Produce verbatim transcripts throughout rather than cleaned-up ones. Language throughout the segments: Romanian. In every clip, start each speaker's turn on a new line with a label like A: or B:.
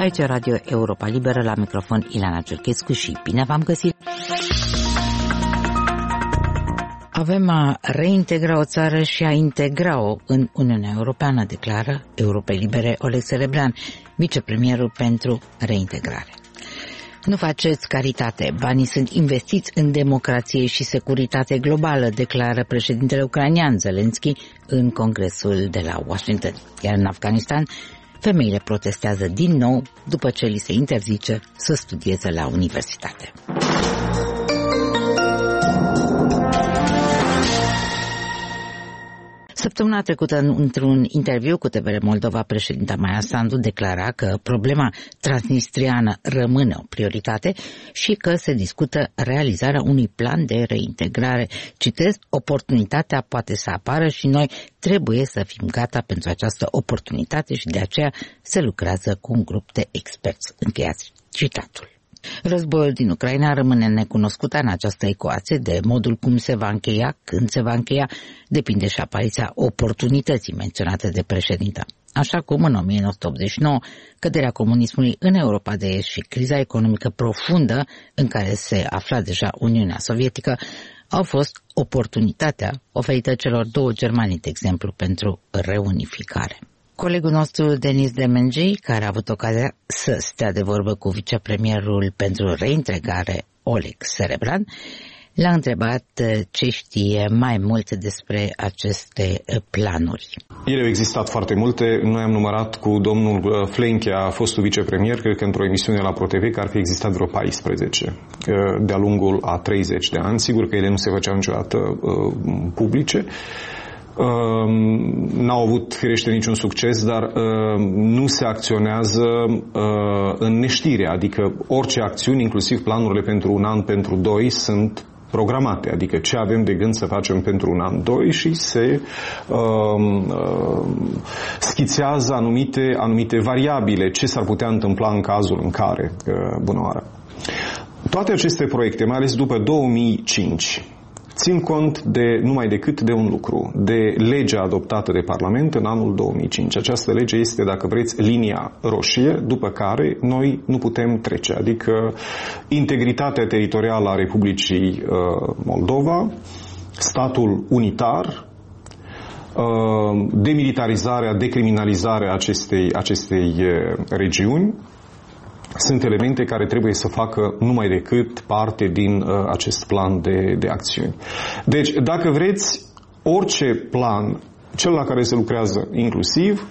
A: Aici e Radio Europa Liberă, la microfon Ileana Ciorchescu și bine v-am găsit! Avem a reintegra o țară și a integra-o în Uniunea Europeană, declară Europei Libere Oleg Serebran, vicepremierul pentru reintegrare. Nu faceți caritate, banii sunt investiți în democrație și securitate globală, declară președintele ucrainean Zelensky în congresul de la Washington. Iar în Afganistan, femeile protestează din nou după ce li se interzice să studieze la universitate. Săptămâna trecută, într-un interviu cu T V R Moldova, președinta Maia Sandu declara că problema transnistriană rămâne o prioritate și că se discută realizarea unui plan de reintegrare. Citez, oportunitatea poate să apară și noi trebuie să fim gata pentru această oportunitate și de aceea se lucrează cu un grup de experți. Încheiați citatul. Războiul din Ucraina rămâne necunoscută în această ecuație, de modul cum se va încheia, când se va încheia, depinde și apariția oportunității menționate de președintă. Așa cum în o mie nouă sute optzeci și nouă, căderea comunismului în Europa de Est și criza economică profundă în care se afla deja Uniunea Sovietică au fost oportunitatea oferită celor două Germanii, de exemplu, pentru reunificare. Colegul nostru, Denis Demengi, care a avut ocazia să stea de vorbă cu vicepremierul pentru reintegrare, Oleg Serebran, l-a întrebat ce știe mai mult despre aceste planuri.
B: Ele au existat foarte multe. Noi am numărat cu domnul Flenchea, fostul vicepremier, cred că într-o emisiune la ProTV, că ar fi existat vreo paisprezece de-a lungul a treizeci de ani. Sigur că ele nu se făceau niciodată uh, publice. Uh, n-au avut, firește, niciun succes, dar uh, nu se acționează uh, în neștire, adică orice acțiuni, inclusiv planurile pentru un an, pentru doi, sunt programate, adică ce avem de gând să facem pentru un an, doi și se uh, uh, schițează anumite, anumite variabile, ce s-ar putea întâmpla în cazul în care, uh, bună oară. Toate aceste proiecte, mai ales după două mii cinci, țin cont de numai decât de un lucru, de legea adoptată de Parlament în anul două mii cinci. Această lege este, dacă vreți, linia roșie după care noi nu putem trece, adică integritatea teritorială a Republicii uh, Moldova, statul unitar, uh, demilitarizarea, decriminalizarea acestei, acestei uh, regiuni, sunt elemente care trebuie să facă numai decât parte din uh, acest plan de, de acțiuni. Deci, dacă vreți, orice plan, cel la care se lucrează inclusiv,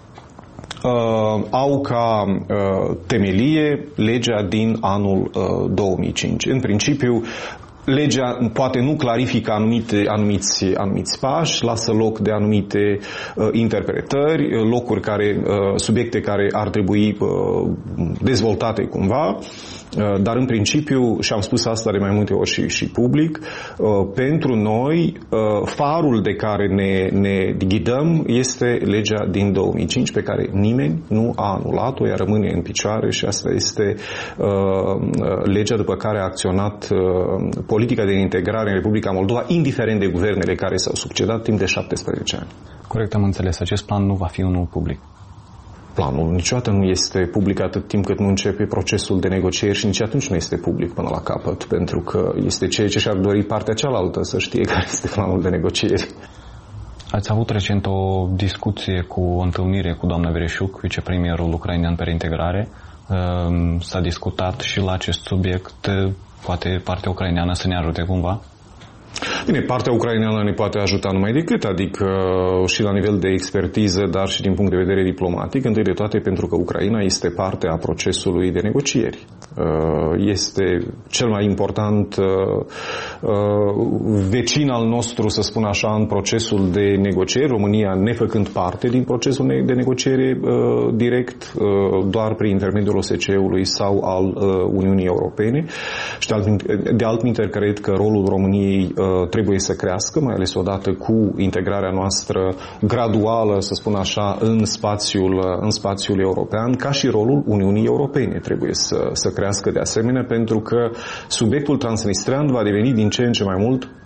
B: uh, au ca uh, temelie legea din anul uh, două mii cinci. În principiu, legea poate nu clarifică anumite, anumiți, anumiți pași, lasă loc de anumite uh, interpretări, locuri care, uh, subiecte care ar trebui uh, dezvoltate cumva, uh, dar în principiu, și am spus asta de mai multe ori și, și public, uh, pentru noi uh, farul de care ne, ne ghidăm este legea din două mii cinci, pe care nimeni nu a anulat-o, ea rămâne în picioare și asta este uh, legea după care a acționat uh, politica de integrare în Republica Moldova, indiferent de guvernele care s-au succedat timp de șaptesprezece ani.
C: Corect, am înțeles. Acest plan nu va fi unul public.
B: Planul niciodată nu este public atât timp cât nu începe procesul de negocieri și nici atunci nu este public până la capăt, pentru că este ceea ce și-ar dori partea cealaltă să știe care este planul de negocieri.
C: Ați avut recent o discuție cu o întâlnire cu doamna Vereșuc, vicepremierul ucrainean pe reintegrare. S-a discutat și la acest subiect. Poate partea ucraineană să ne ajute cumva?
B: Bine, partea ucraineană ne poate ajuta numai decât, adică și la nivel de expertiză, dar și din punct de vedere diplomatic, întâi de toate pentru că Ucraina este parte a procesului de negocieri. Este cel mai important vecin al nostru, să spun așa, în procesul de negocieri, România nefăcând parte din procesul de negociere direct, doar prin intermediul O S C E-ului sau al Uniunii Europene. Și de altminteri, cred că rolul României trebuie să crească, mai ales odată cu integrarea noastră graduală, să spun așa, în spațiul, în spațiul european, ca și rolul Uniunii Europene trebuie să, să crească de asemenea, pentru că subiectul transnistrian va deveni din ce în ce mai mult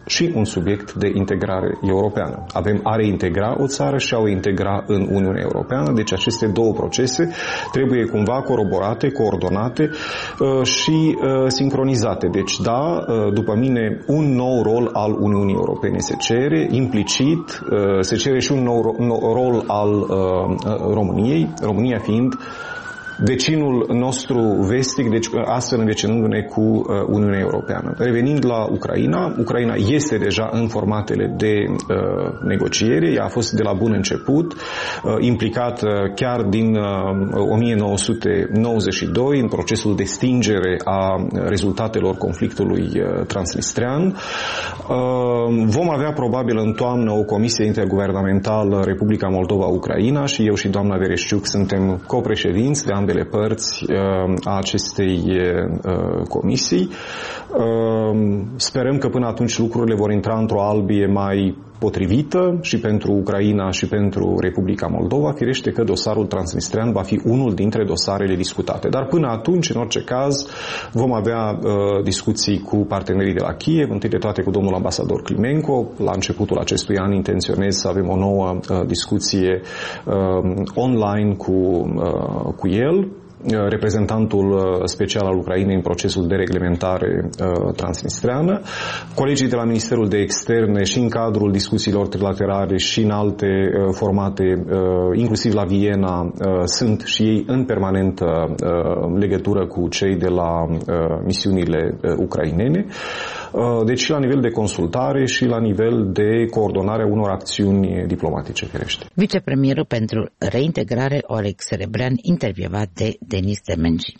B: și un subiect de integrare europeană. Avem a reintegra o țară și a o integra în Uniunea Europeană, deci aceste două procese trebuie cumva coroborate, coordonate și sincronizate. Deci da, după mine, un nou rol al Uniunii Europene se cere, implicit se cere și un nou rol al României, România fiind vecinul nostru vestic, deci astfel învecinându-ne cu Uniunea Europeană. Revenind la Ucraina, Ucraina este deja în formatele de uh, negociere, ea a fost de la bun început, uh, implicată chiar din uh, o mie nouă sute nouăzeci și doi în procesul de stingere a rezultatelor conflictului uh, transnistrean. Uh, vom avea probabil în toamnă o comisie interguvernamentală Republica Moldova-Ucraina și eu și doamna Vereshchuk suntem copreședinți de ambele părți a acestei comisii. Sperăm că până atunci lucrurile vor intra într-o albie mai potrivită și pentru Ucraina și pentru Republica Moldova. Firește că dosarul transnistrean va fi unul dintre dosarele discutate. Dar până atunci, în orice caz, vom avea uh, discuții cu partenerii de la Kiev, întâi de toate cu domnul ambasador Climenco. La începutul acestui an intenționez să avem o nouă uh, discuție uh, online cu, uh, cu el, reprezentantul special al Ucrainei în procesul de reglementare uh, transnistreană. Colegii de la Ministerul de Externe și în cadrul discuțiilor trilaterale și în alte uh, formate, uh, inclusiv la Viena, uh, sunt și ei în permanentă uh, legătură cu cei de la uh, misiunile uh, ucrainene. Uh, deci și la nivel de consultare și la nivel de coordonare a unor acțiuni diplomatice, firește.
A: Vicepremierul pentru reintegrare, Oleg Serebrean, intervievat de Denis Temenci.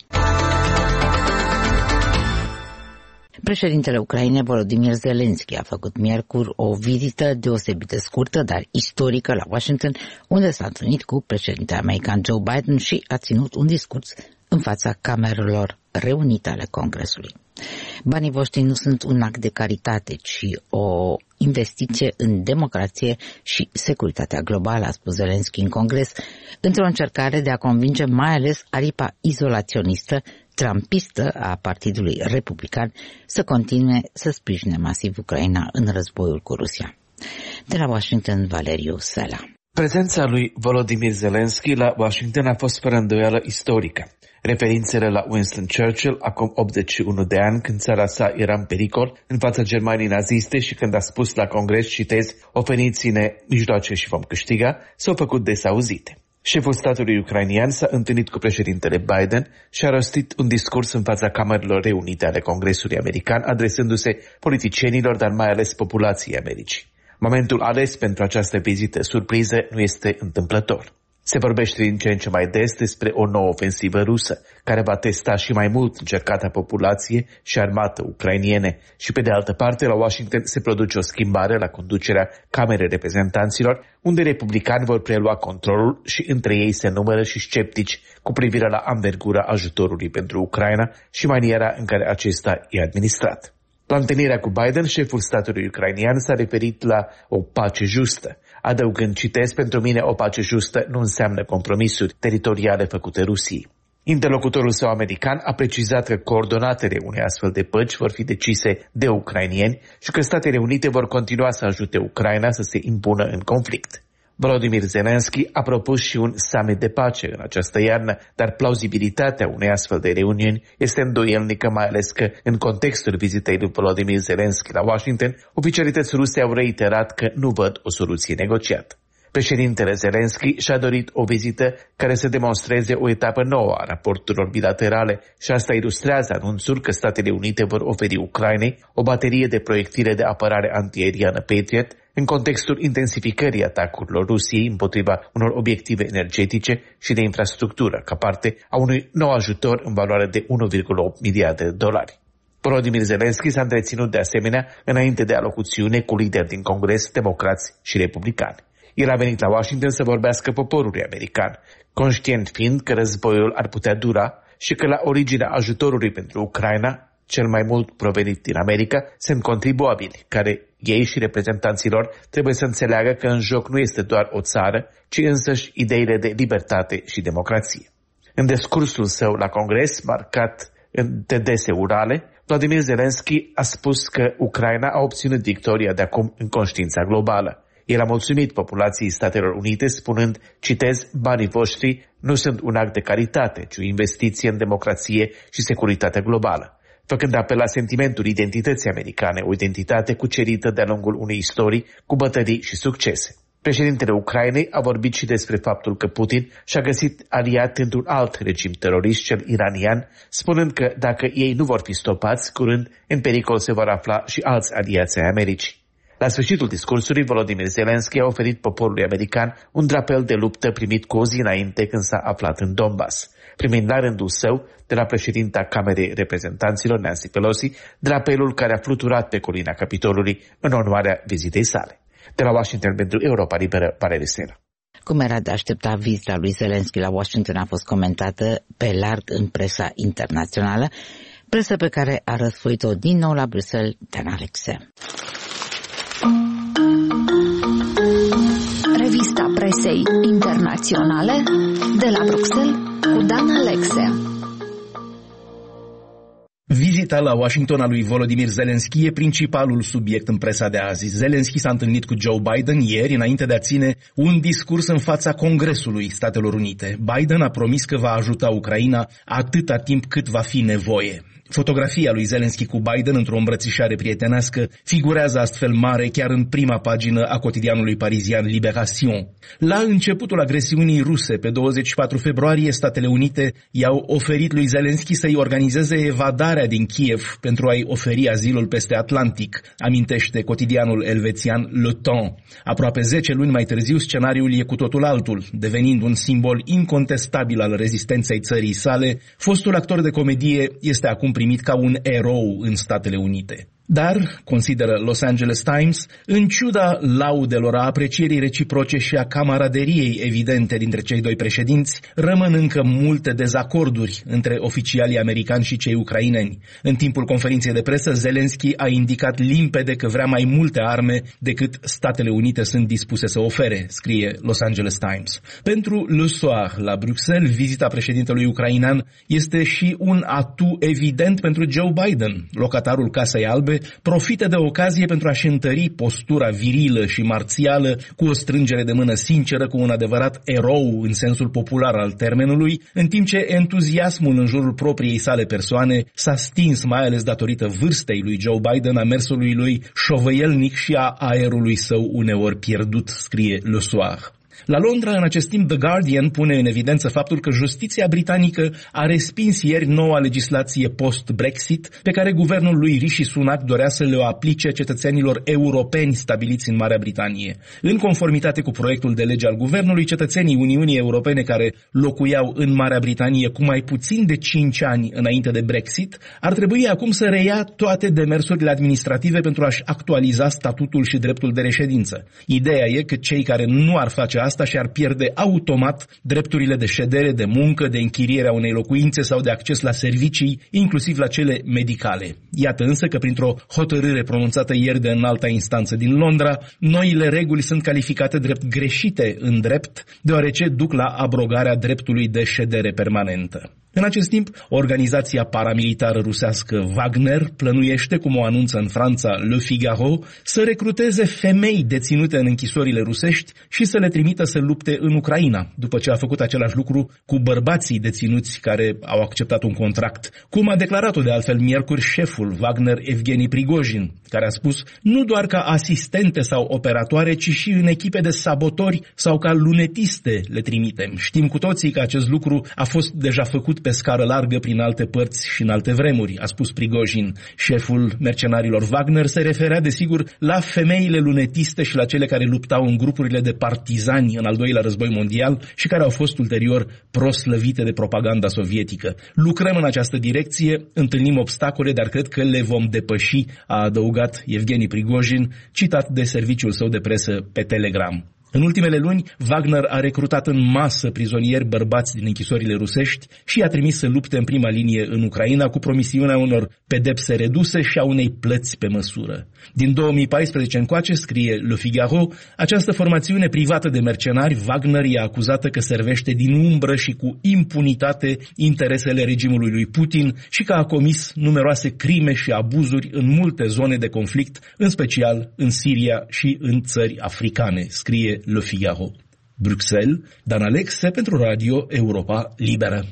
A: Președintele Ucrainei, Volodymyr Zelensky, a făcut miercuri o vizită deosebit de scurtă, dar istorică la Washington, unde s-a întâlnit cu președintele american Joe Biden și a ținut un discurs în fața camerelor reunite ale Congresului. Banii voștri nu sunt un act de caritate, ci o investiție în democrație și securitatea globală, a spus Zelensky în Congres, într-o încercare de a convinge mai ales aripa izolaționistă, trumpistă a Partidului Republican să continue să sprijine masiv Ucraina în războiul cu Rusia. De la Washington, Valeriu Sela.
D: Prezența lui Volodymyr Zelensky la Washington a fost fără îndoială istorică. Referințele la Winston Churchill, acum optzeci și unu de ani, când țara sa era în pericol în fața Germaniei naziste și când a spus la Congres, citez, oferiți-ne mijloace și vom câștiga, s-au făcut des auzite. Șeful statului ucrainian s-a întâlnit cu președintele Biden și a rostit un discurs în fața camerelor reunite ale Congresului american, adresându-se politicienilor, dar mai ales populației Americii. Momentul ales pentru această vizită surpriză nu este întâmplător. Se vorbește din ce în ce mai des despre o nouă ofensivă rusă, care va testa și mai mult încercata populație și armată ucrainiene. Și pe de altă parte, la Washington se produce o schimbare la conducerea Camerei Reprezentanților, unde republicani vor prelua controlul și între ei se numără și sceptici cu privire la anvergura ajutorului pentru Ucraina și maniera în care acesta e administrat. La întâlnirea cu Biden, șeful statului ucrainian s-a referit la o pace justă, adăugând, citez, pentru mine o pace justă nu înseamnă compromisuri teritoriale făcute Rusiei. Interlocutorul său american a precizat că coordonatele unei astfel de păci vor fi decise de ucrainieni și că Statele Unite vor continua să ajute Ucraina să se impună în conflict. Volodymyr Zelensky a propus și un summit de pace în această iarnă, dar plauzibilitatea unei astfel de reuniuni este îndoielnică, mai ales că, în contextul vizitei lui Volodymyr Zelensky la Washington, oficialități ruse au reiterat că nu văd o soluție negociată. Președintele Zelensky și-a dorit o vizită care să demonstreze o etapă nouă a raporturilor bilaterale și asta ilustrează anunțul că Statele Unite vor oferi Ucrainei o baterie de proiectile de apărare antiaeriană Patriot în contextul intensificării atacurilor Rusiei împotriva unor obiective energetice și de infrastructură, ca parte a unui nou ajutor în valoare de unu virgulă opt miliarde de dolari. Volodymyr Zelensky s-a întreținut de asemenea înainte de alocuțiune cu lideri din Congres, democrați și republicani. El a venit la Washington să vorbească poporului american, conștient fiind că războiul ar putea dura și că la originea ajutorului pentru Ucraina, cel mai mult provenit din America, sunt contribuabili, care ei și reprezentanților trebuie să înțeleagă că în joc nu este doar o țară, ci însăși ideile de libertate și democrație. În discursul său la Congres, marcat de dese urale, Volodymyr Zelensky a spus că Ucraina a obținut victoria de acum în conștiința globală. El a mulțumit populației Statelor Unite spunând, citez, banii voștri nu sunt un act de caritate, ci o investiție în democrație și securitatea globală, făcând apel la sentimentul identității americane, o identitate cucerită de-a lungul unei istorii cu bătălii și succese. Președintele Ucrainei a vorbit și despre faptul că Putin și-a găsit aliat într-un alt regim terorist, cel iranian, spunând că dacă ei nu vor fi stopați, curând în pericol se vor afla și alți aliați ai Americii. La sfârșitul discursului, Volodymyr Zelensky a oferit poporului american un drapel de luptă primit cu o zi înainte când s-a aflat în Donbass, primind la rândul său de la președinta Camerei Reprezentanților, Nancy Pelosi, drapelul care a fluturat pe colina Capitolului în onoarea vizitei sale. De la Washington pentru Europa Liberă, Valerii Sena.
A: Cum era de aștepta, vizita lui Zelensky la Washington a fost comentată pe larg în presa internațională, presă pe care a răsfoit-o din nou la Bruxelles Dan Alexe.
E: Revista presei internaționale de la Bruxelles cu Dan Alexe.
F: Vizita la Washington a lui Volodymyr Zelensky e principalul subiect în presa de azi. Zelensky s-a întâlnit cu Joe Biden ieri înainte de a ține un discurs în fața Congresului Statelor Unite. Biden a promis că va ajuta Ucraina atâta timp cât va fi nevoie. Fotografia lui Zelensky cu Biden într-o îmbrățișare prietenească figurează astfel mare chiar în prima pagină a cotidianului parizian Libération. La începutul agresiunii ruse, pe douăzeci și patru februarie, Statele Unite i-au oferit lui Zelensky să-i organizeze evadarea din Kiev pentru a-i oferi azilul peste Atlantic, amintește cotidianul elvețian Le Temps. Aproape zece luni mai târziu, scenariul e cu totul altul, devenind un simbol incontestabil al rezistenței țării sale. Fostul actor de comedie este acum primit ca un erou în Statele Unite. Dar, consideră Los Angeles Times, în ciuda laudelor, a aprecierii reciproce și a camaraderiei evidente dintre cei doi președinți, rămân încă multe dezacorduri între oficialii americani și cei ucraineni. În timpul conferinței de presă, Zelensky a indicat limpede că vrea mai multe arme decât Statele Unite sunt dispuse să ofere, scrie Los Angeles Times. Pentru Le Soir, la Bruxelles, vizita președintelui ucrainean este și un atu evident pentru Joe Biden. Locatarul Casei Albe profită de ocazie pentru a-și întări postura virilă și marțială cu o strângere de mână sinceră cu un adevărat erou în sensul popular al termenului, în timp ce entuziasmul în jurul propriei sale persoane s-a stins, mai ales datorită vârstei lui Joe Biden, a mersului lui șovăielnic și a aerului său uneori pierdut, scrie Le Soir. La Londra, în acest timp, The Guardian pune în evidență faptul că justiția britanică a respins ieri noua legislație post-Brexit pe care guvernul lui Rishi Sunak dorea să le aplice cetățenilor europeni stabiliți în Marea Britanie. În conformitate cu proiectul de lege al guvernului, cetățenii Uniunii Europene care locuiau în Marea Britanie cu mai puțin de cinci ani înainte de Brexit ar trebui acum să reia toate demersurile administrative pentru a-și actualiza statutul și dreptul de reședință. Ideea e că cei care nu ar face asta și-ar pierde automat drepturile de ședere, de muncă, de închiriere a unei locuințe sau de acces la servicii, inclusiv la cele medicale. Iată însă că printr-o hotărâre pronunțată ieri de înalta instanță din Londra, noile reguli sunt calificate drept greșite în drept, deoarece duc la abrogarea dreptului de ședere permanentă. În acest timp, organizația paramilitară rusească Wagner plănuiește, cum o anunță în Franța Le Figaro, să recruteze femei deținute în închisorile rusești și să le trimită să lupte în Ucraina, după ce a făcut același lucru cu bărbații deținuți care au acceptat un contract, cum a declarat-o de altfel miercuri șeful Wagner Evgeni Prigojin, care a spus nu doar ca asistente sau operatoare, ci și în echipe de sabotori sau ca lunetiste le trimitem. Știm cu toții că acest lucru a fost deja făcut pe scară largă prin alte părți și în alte vremuri, a spus Prigojin. Șeful mercenarilor Wagner se referea desigur la femeile lunetiste și la cele care luptau în grupurile de partizani în al doilea război mondial și care au fost ulterior proslăvite de propaganda sovietică. Lucrăm în această direcție, întâlnim obstacole, dar cred că le vom depăși, a adăugat Evgeni Prigojin, citat de serviciul său de presă pe Telegram. În ultimele luni, Wagner a recrutat în masă prizonieri bărbați din închisorile rusești și i-a trimis să lupte în prima linie în Ucraina cu promisiunea unor pedepse reduse și a unei plăți pe măsură. Din două mii paisprezece încoace, scrie Le Figaro, această formațiune privată de mercenari, Wagner e acuzată că servește din umbră și cu impunitate interesele regimului lui Putin și că a comis numeroase crime și abuzuri în multe zone de conflict, în special în Siria și în țări africane, scrie Le Figaro. Bruxelles, Dan Alexe pentru Radio Europa Liberă.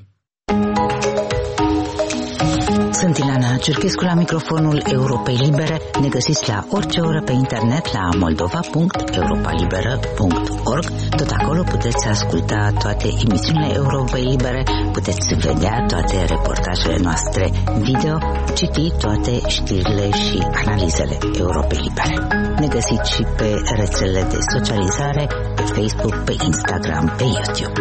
A: Sunt Ilana Cerchescu la microfonul Europei Libere. Ne găsiți la orice oră pe internet la moldova punct europa liberă punct org. Tot acolo puteți asculta toate emisiunile Europei Libere, puteți vedea toate reportajele noastre video, citi toate știrile și analizele Europei Libere. Ne găsiți și pe rețelele de socializare, pe Facebook, pe Instagram, pe YouTube.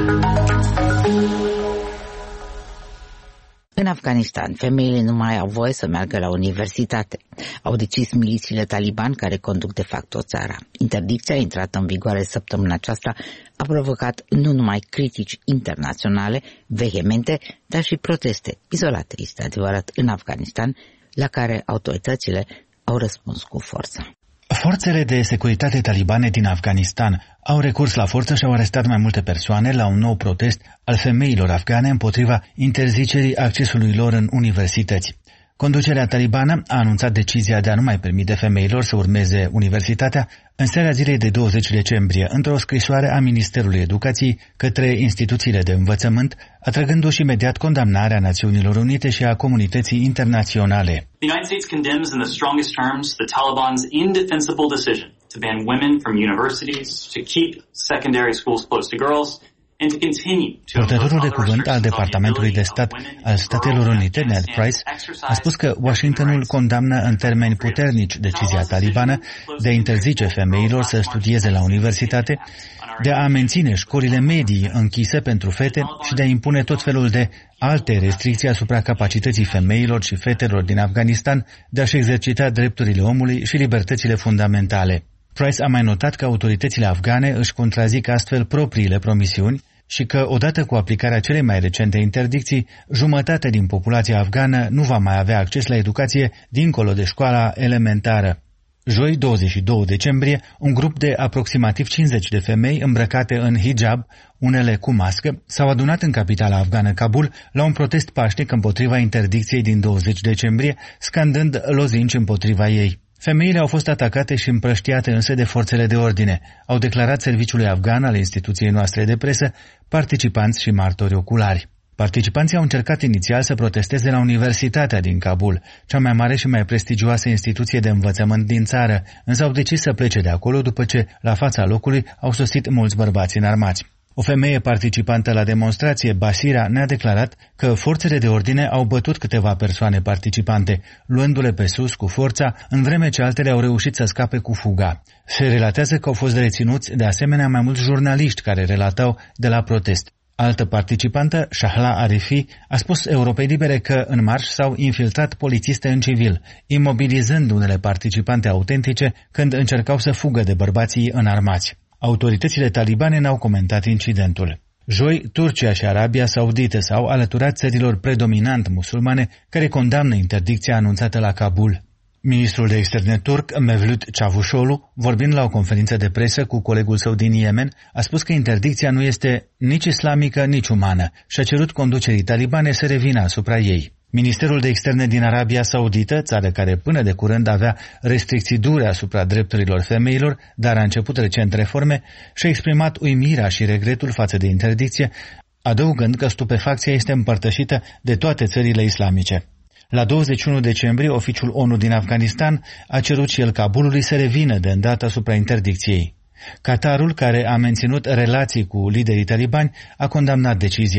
A: În Afganistan, femeile nu mai au voie să meargă la universitate. Au decis milițiile taliban care conduc de facto țara. Interdicția intrată în vigoare săptămâna aceasta a provocat nu numai critici internaționale vehemente, dar și proteste izolate, este adevărat, în Afganistan, la care autoritățile au răspuns cu forță.
G: Forțele de securitate talibane din Afganistan au recurs la forță și au arestat mai multe persoane la un nou protest al femeilor afgane împotriva interzicerii accesului lor în universități. Conducerea talibană a anunțat decizia de a nu mai permite femeilor să urmeze universitatea în seara zilei de douăzeci decembrie, într-o scrisoare a Ministerului Educației către instituțiile de învățământ, atrăgându-și imediat condamnarea Națiunilor Unite și a comunității internaționale.
H: The United States condemns in the strongest terms the Taliban's indefensible decision to ban women from universities, to keep secondary schools closed to girls,
G: Purtătorul de cuvânt al Departamentului de Stat al Statelor Unite, Ned Price, a spus că Washingtonul condamnă în termeni puternici decizia talibană de a interzice femeilor să studieze la universitate, de a menține școlile medii închise pentru fete și de a impune tot felul de alte restricții asupra capacității femeilor și fetelor din Afganistan de a-și exercita drepturile omului și libertățile fundamentale. Price a mai notat că autoritățile afgane își contrazic astfel propriile promisiuni și că, odată cu aplicarea celei mai recente interdicții, jumătate din populația afgană nu va mai avea acces la educație dincolo de școala elementară. Joi, douăzeci și doi decembrie, un grup de aproximativ cincizeci de femei îmbrăcate în hijab, unele cu mască, s-au adunat în capitala afgană Kabul la un protest pașnic împotriva interdicției din douăzeci decembrie, scandând lozinci împotriva ei. Femeile au fost atacate și împrăștiate însă de forțele de ordine, au declarat serviciului afgan al instituției noastre de presă, participanți și martori oculari. Participanții au încercat inițial să protesteze la Universitatea din Kabul, cea mai mare și mai prestigioasă instituție de învățământ din țară, însă au decis să plece de acolo după ce, la fața locului, au sosit mulți bărbați înarmați. O femeie participantă la demonstrație, Basira, ne-a declarat că forțele de ordine au bătut câteva persoane participante, luându-le pe sus cu forța, în vreme ce altele au reușit să scape cu fuga. Se relatează că au fost reținuți de asemenea mai mulți jurnaliști care relatau de la protest. Altă participantă, Shahla Arifi, a spus Europei Libere că în marș s-au infiltrat polițiste în civil, imobilizând unele participante autentice când încercau să fugă de bărbații înarmați. Autoritățile talibane n-au comentat incidentul. Joi, Turcia și Arabia Saudită s-au alăturat țărilor predominant musulmane care condamnă interdicția anunțată la Kabul. Ministrul de externe turc, Mevlut Çavuşoğlu, vorbind la o conferință de presă cu colegul său din Yemen, a spus că interdicția nu este nici islamică, nici umană și a cerut conducerii talibane să revină asupra ei. Ministerul de externe din Arabia Saudită, țară care până de curând avea restricții dure asupra drepturilor femeilor, dar a început recent reforme, și-a exprimat uimirea și regretul față de interdicție, adăugând că stupefacția este împărtășită de toate țările islamice. La douăzeci și unu decembrie, oficiul ONU din Afganistan a cerut și el Kabulului să revină de îndată asupra interdicției. Qatarul, care a menținut relații cu liderii talibani, a condamnat decizia.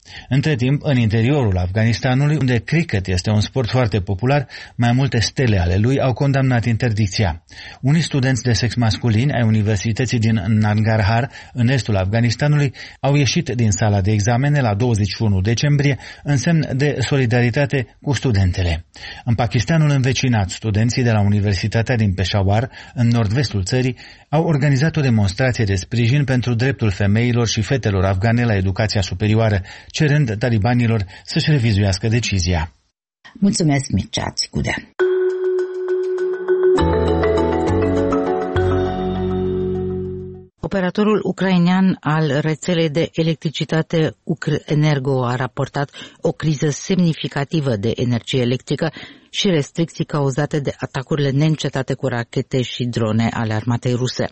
G: Între timp, în interiorul Afganistanului, unde cricket este un sport foarte popular, mai multe stele ale lui au condamnat interdicția. Unii studenți de sex masculin ai Universității din Nangarhar, în estul Afganistanului, au ieșit din sala de examene la douăzeci și unu decembrie în semn de solidaritate cu studentele. În Pakistanul învecinat, studenții de la Universitatea din Peshawar, în nord-vestul țării, au organizat o demonstrație de sprijin pentru dreptul femeilor și fetelor afgane la educația superioară, cerând talibanilor să-și revizuiască decizia.
A: Mulțumesc, Mircea Țicudea. Operatorul ucrainean al rețelei de electricitate Ukrenergo a raportat o criză semnificativă de energie electrică și restricții cauzate de atacurile neîncetate cu rachete și drone ale armatei ruse.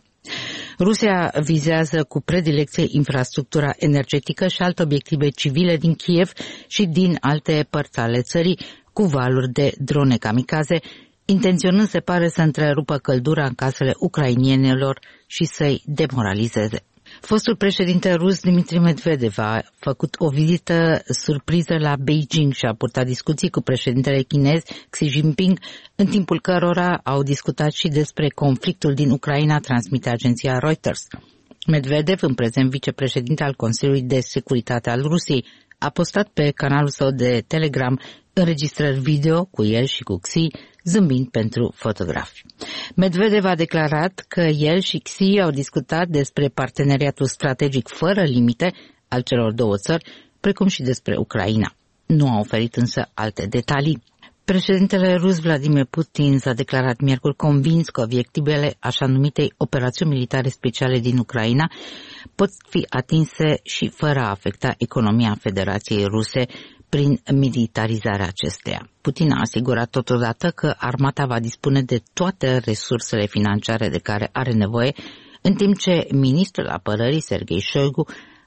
A: Rusia vizează cu predilecție infrastructura energetică și alte obiective civile din Kiev și din alte părți ale țării cu valuri de drone kamikaze, intenționând, se pare, să întrerupă căldura în casele ucrainienilor și să-i demoralizeze. Fostul președinte rus Dmitri Medvedev a făcut o vizită surpriză la Beijing și a purtat discuții cu președintele chinez Xi Jinping, în timpul cărora au discutat și despre conflictul din Ucraina, transmite agenția Reuters. Medvedev, în prezent vicepreședinte al Consiliului de Securitate al Rusiei, a postat pe canalul său de Telegram înregistrări video cu el și cu Xi, zâmbind pentru fotografi. Medvedev a declarat că el și Xi au discutat despre parteneriatul strategic fără limite al celor două țări, precum și despre Ucraina. Nu a oferit însă alte detalii. Președintele rus Vladimir Putin s-a declarat miercuri convins că obiectivele așa numitei operațiuni militare speciale din Ucraina pot fi atinse și fără a afecta economia Federației Ruse prin militarizarea acesteia. Putin a asigurat totodată că armata va dispune de toate resursele financiare de care are nevoie, în timp ce ministrul apărării Sergei Shoigu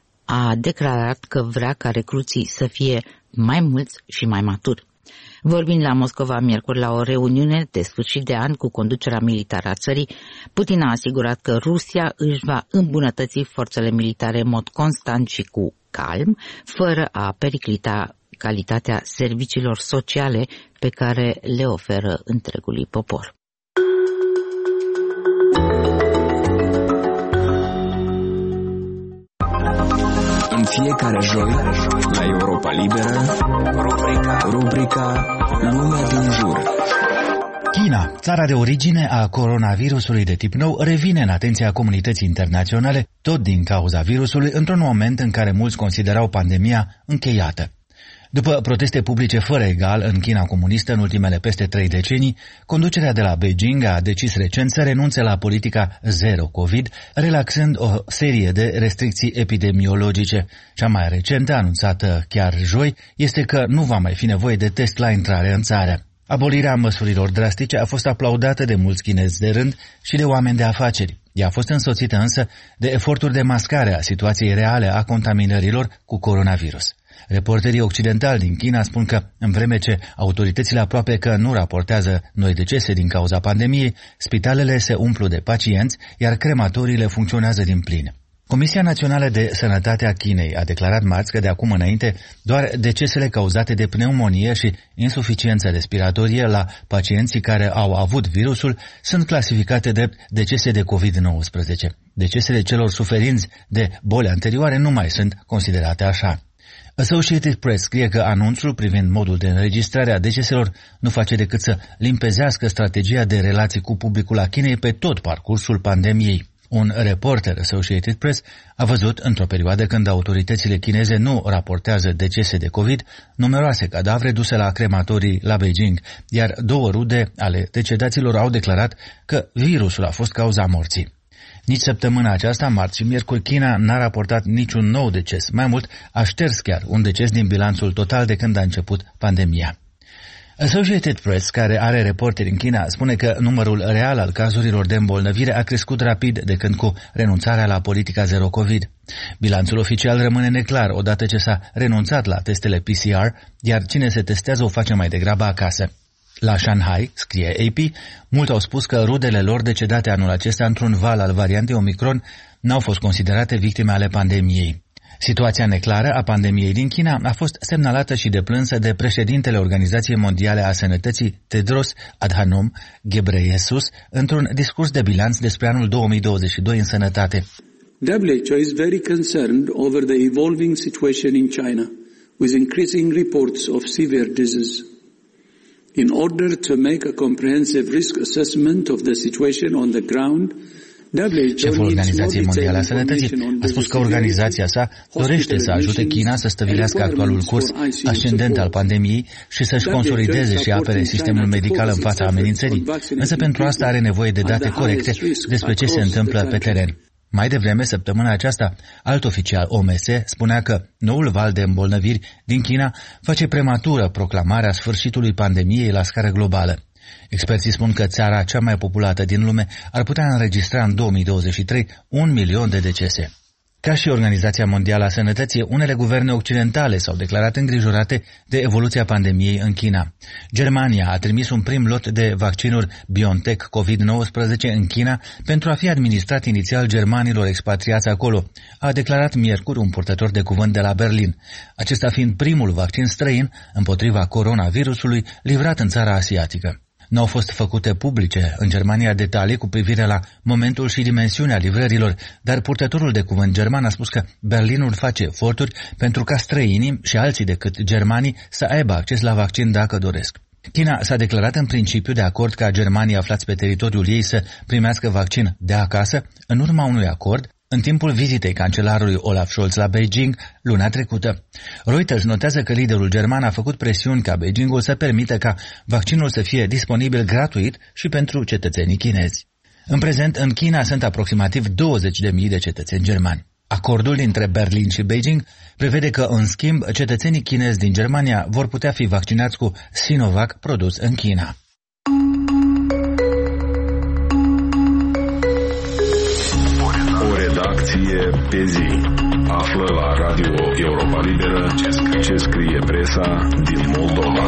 A: a declarat că vrea ca recruții să fie mai mulți și mai maturi. Vorbind la Moscova miercuri la o reuniune de sfârșit de an cu conducerea militară a țării, Putin a asigurat că Rusia își va îmbunătăți forțele militare în mod constant și cu calm, fără a periclita calitatea serviciilor sociale pe care le oferă întregului popor.
I: În fiecare joi, la Europa Liberă, rubrica, rubrica Lumea din jur.
G: China, țara de origine a coronavirusului de tip nou, revine în atenția comunității internaționale, tot din cauza virusului, într-un moment în care mulți considerau pandemia încheiată. După proteste publice fără egal în China comunistă în ultimele peste trei decenii, conducerea de la Beijing a decis recent să renunțe la politica zero COVID, relaxând o serie de restricții epidemiologice. Cea mai recentă, anunțată chiar joi, este că nu va mai fi nevoie de test la intrare în țară. Abolirea măsurilor drastice a fost aplaudată de mulți chinezi de rând și de oameni de afaceri. Ea a fost însoțită însă de eforturi de mascare a situației reale a contaminărilor cu coronavirus. Reporterii occidentali din China spun că, în vreme ce autoritățile aproape că nu raportează noi decese din cauza pandemiei, spitalele se umplu de pacienți, iar crematoriile funcționează din plin. Comisia Națională de Sănătate a Chinei a declarat marți că de acum înainte doar decesele cauzate de pneumonie și insuficiență respiratorie la pacienții care au avut virusul sunt clasificate drept decese de covid nouăsprezece. Decesele celor suferinți de boli anterioare nu mai sunt considerate așa. Associated Press scrie că anunțul privind modul de înregistrare a deceselor nu face decât să limpezească strategia de relații cu publicul a Chinei pe tot parcursul pandemiei. Un reporter Associated Press a văzut, într-o perioadă când autoritățile chineze nu raportează decese de COVID, numeroase cadavre duse la crematorii la Beijing, iar două rude ale decedaților au declarat că virusul a fost cauza morții. Nici săptămâna aceasta, marți și miercuri, China n-a raportat niciun nou deces. Mai mult, a șters chiar un deces din bilanțul total de când a început pandemia. Associated Press, care are reporteri în China, spune că numărul real al cazurilor de îmbolnăvire a crescut rapid de când cu renunțarea la politica zero COVID. Bilanțul oficial rămâne neclar odată ce s-a renunțat la testele P C R, iar cine se testează o face mai degrabă acasă. La Shanghai, scrie A P, mulți au spus că rudele lor decedate anul acesta într-un val al variantei Omicron n-au fost considerate victime ale pandemiei. Situația neclară a pandemiei din China a fost semnalată și deplânsă de președintele Organizației Mondiale a Sănătății, Tedros Adhanom Ghebreyesus, într-un discurs de bilanț despre anul două mii douăzeci și doi în sănătate.
J: W H O is very concerned over the evolving situation in China, with increasing reports of severe disease. In order to make a comprehensive risk assessment of the situation on the ground,
G: Șeful Organizației Mondiale a Sănătății a spus că organizația sa dorește să ajute China să stabilească actualul curs ascendent al pandemiei și să-și consolideze și apere sistemul medical în fața amenințării, însă pentru asta are nevoie de date corecte despre ce se întâmplă pe teren. Mai devreme, săptămâna aceasta, alt oficial O M S spunea că noul val de îmbolnăviri din China face prematură proclamarea sfârșitului pandemiei la scară globală. Experții spun că țara cea mai populată din lume ar putea înregistra în două mii douăzeci și trei un milion de decese. Ca și Organizația Mondială a Sănătății, unele guverne occidentale s-au declarat îngrijorate de evoluția pandemiei în China. Germania a trimis un prim lot de vaccinuri BioNTech covid nouăsprezece în China pentru a fi administrat inițial germanilor expatriați acolo, a declarat miercuri un purtător de cuvânt de la Berlin, acesta fiind primul vaccin străin împotriva coronavirusului livrat în țara asiatică. Nu au fost făcute publice în Germania detalii cu privire la momentul și dimensiunea livrărilor, dar purtătorul de cuvânt german a spus că Berlinul face eforturi pentru ca străinii și alții decât germanii să aibă acces la vaccin dacă doresc. China s-a declarat în principiu de acord ca germanii aflați pe teritoriul ei să primească vaccin de acasă, în urma unui acord, în timpul vizitei cancelarului Olaf Scholz la Beijing luna trecută. Reuters notează că liderul german a făcut presiuni ca Beijingul să permită ca vaccinul să fie disponibil gratuit și pentru cetățenii chinezi. În prezent, în China sunt aproximativ douăzeci de mii de cetățeni germani. Acordul dintre Berlin și Beijing prevede că, în schimb, cetățenii chinezi din Germania vor putea fi vaccinați cu Sinovac produs în China.
I: Pe zi. Află la Radio Europa Liberă ce scrie presa din Moldova.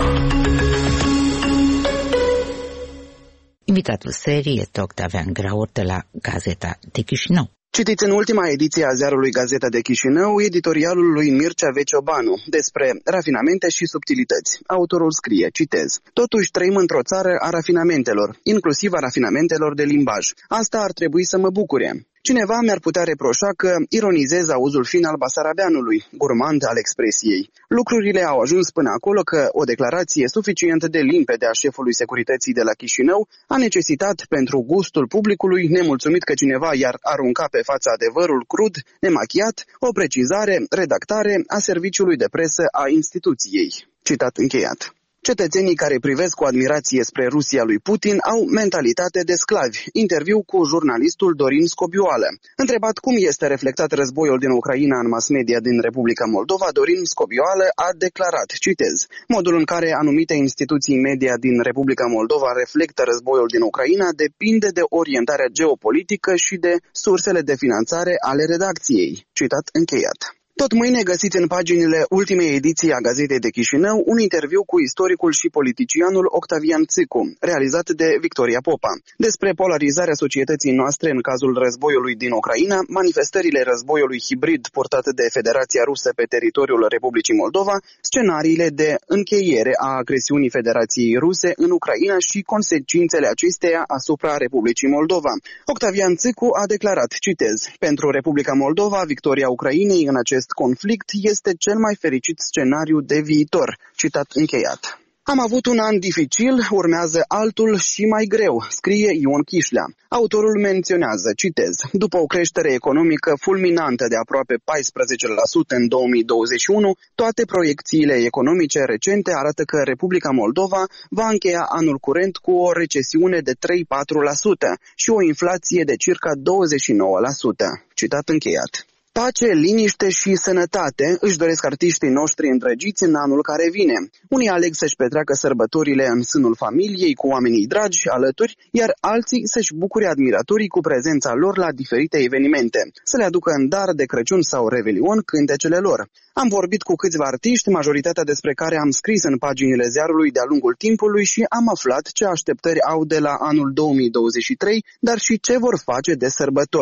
A: Invitatul serii este Octavian Graur de la Gazeta de Chișinău.
K: Citiți în ultima ediție a ziarului Gazeta de Chișinău editorialul lui Mircea Veciobanu despre rafinamente și subtilități. Autorul scrie, citez: "Totuși trăim într-o țară a rafinamentelor, inclusiv a rafinamentelor de limbaj. Asta ar trebui să mă bucure. Cineva mi-ar putea reproșa că ironizez auzul fin al basarabeanului, gurmand al expresiei. Lucrurile au ajuns până acolo că o declarație suficient de limpede a șefului securității de la Chișinău a necesitat, pentru gustul publicului nemulțumit că cineva i-ar arunca pe fața adevărul crud, nemachiat, o precizare, redactare a serviciului de presă a instituției." Citat încheiat. Cetățenii care privesc cu admirație spre Rusia lui Putin au mentalitate de sclavi. Interviu cu jurnalistul Dorin Scobioală. Întrebat cum este reflectat războiul din Ucraina în mass media din Republica Moldova, Dorin Scobioală a declarat, citez: "Modul în care anumite instituții media din Republica Moldova reflectă războiul din Ucraina depinde de orientarea geopolitică și de sursele de finanțare ale redacției." Citat încheiat. Tot mâine găsiți în paginile ultimei ediții a Gazetei de Chișinău un interviu cu istoricul și politicianul Octavian Țicu, realizat de Victoria Popa, despre polarizarea societății noastre în cazul războiului din Ucraina, manifestările războiului hibrid purtat de Federația Rusă pe teritoriul Republicii Moldova, scenariile de încheiere a agresiunii Federației Ruse în Ucraina și consecințele acesteia asupra Republicii Moldova. Octavian Țicu a declarat, citez: "Pentru Republica Moldova, victoria Ucrainei în acest conflict este cel mai fericit scenariu de viitor." Citat încheiat. Am avut un an dificil, urmează altul și mai greu, scrie Ion Chișlea. Autorul menționează, citez: "După o creștere economică fulminantă de aproape paisprezece la sută în două mii douăzeci și unu, toate proiecțiile economice recente arată că Republica Moldova va încheia anul curent cu o recesiune de trei patru la sută și o inflație de circa douăzeci și nouă la sută. Citat încheiat. Pace, liniște și sănătate își doresc artiștii noștri îndrăgiți în anul care vine. Unii aleg să-și petreacă sărbătorile în sânul familiei, cu oamenii dragi și alături, iar alții să-și bucure admiratorii cu prezența lor la diferite evenimente, să le aducă în dar de Crăciun sau Revelion cântecele lor. Am vorbit cu câțiva artiști, majoritatea despre care am scris în paginile ziarului de-a lungul timpului, și am aflat ce așteptări au de la anul două mii douăzeci și trei, dar și ce vor face de sărbători.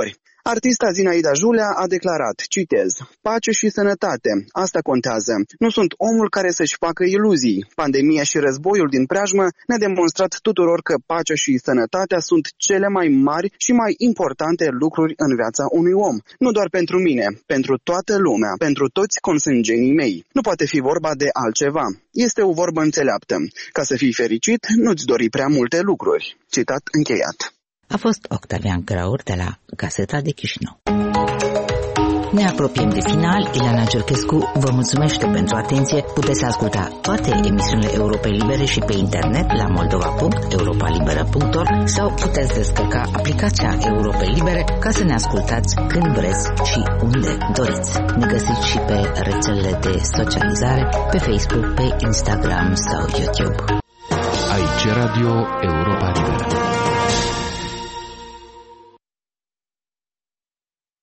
K: Artista Zinaida Julea a declarat, citez, pace și sănătate, asta contează. Nu sunt omul care să-și facă iluzii. Pandemia și războiul din preajmă ne-a demonstrat tuturor că pacea și sănătatea sunt cele mai mari și mai importante lucruri în viața unui om. Nu doar pentru mine, pentru toată lumea, pentru toți consângenii mei. Nu poate fi vorba de altceva. Este o vorbă înțeleaptă. Ca să fii fericit, nu-ți dori prea multe lucruri. Citat încheiat.
A: A fost Octavian Graur de la Gazeta de Chișinău. Ne apropiem de final. Ileana Cerchescu vă mulțumește pentru atenție. Puteți asculta toate emisiunile Europei Libere și pe internet la moldova punct europa liberă punct org sau puteți descărca aplicația Europei Libere ca să ne ascultați când vreți și unde doriți. Ne găsiți și pe rețelele de socializare, pe Facebook, pe Instagram sau YouTube.
I: Aici Radio Europa Liberă.